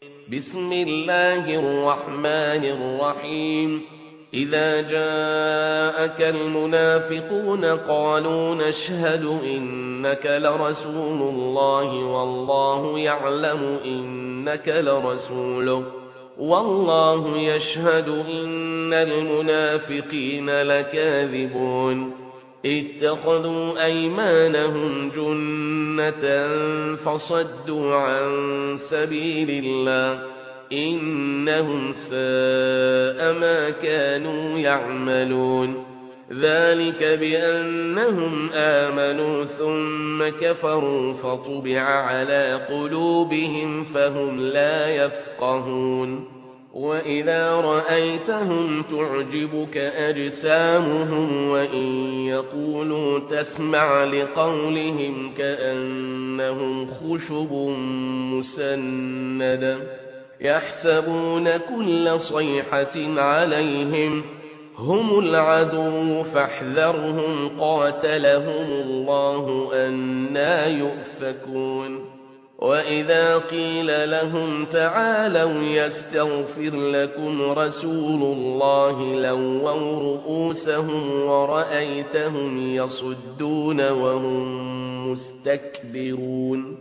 بسم الله الرحمن الرحيم إذا جاءك المنافقون قالوا نشهد إنك لرسول الله والله يعلم إنك لرسوله والله يشهد إن المنافقين لكاذبون اتخذوا أيمانهم جنة فصدوا عن سبيل الله إنهم ساء ما كانوا يعملون ذلك بأنهم آمنوا ثم كفروا فطبع على قلوبهم فهم لا يفقهون وإذا رأيتهم تعجبك أجسامهم وإن يقولوا تسمع لقولهم كأنهم خشب مسندة يحسبون كل صيحة عليهم هم العدو فاحذرهم قاتلهم الله أنى يؤفكون وإذا قيل لهم تعالوا يستغفر لكم رسول الله لووا رؤوسهم ورأيتهم يصدون وهم مستكبرون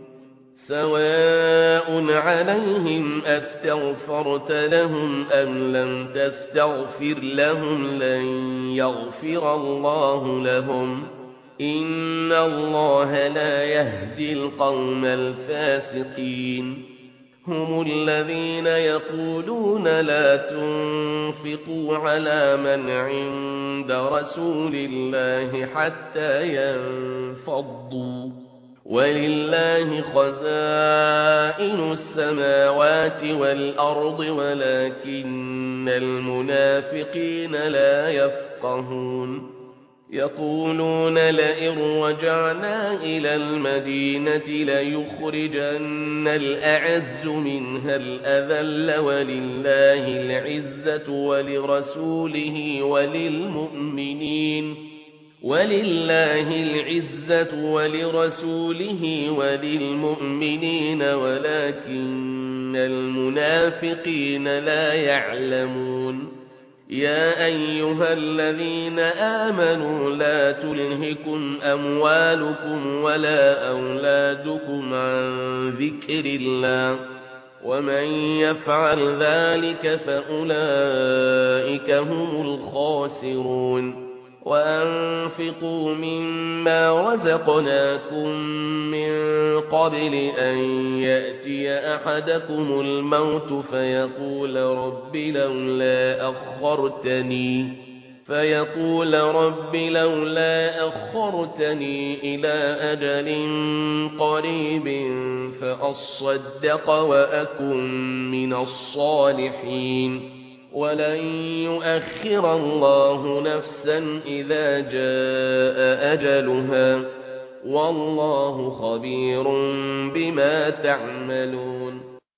سواء عليهم أستغفرت لهم أم لم تستغفر لهم لن يغفر الله لهم إن الله لا يهدي القوم الفاسقين هم الذين يقولون لا تنفقوا على من عند رسول الله حتى ينفضوا ولله خزائن السماوات والأرض ولكن المنافقين لا يفقهون يقولون لئن رجعنا إلى المدينة ليخرجن الأعز منها الأذل ولله العزة ولرسوله وللمؤمنين ولكن المنافقين لا يعلمون يا أيها الذين آمنوا لا تلهكم أموالكم ولا أولادكم عن ذكر الله ومن يفعل ذلك فأولئك هم الخاسرون وأنفقوا مما رزقناكم من قبل أن يأتي أحدكم الموت فيقول رب لولا أخرتني إلى أجل قريب فأصدق وأكن من الصالحين ولن يؤخر الله نفسا إذا جاء أجلها والله خبير بما تعملون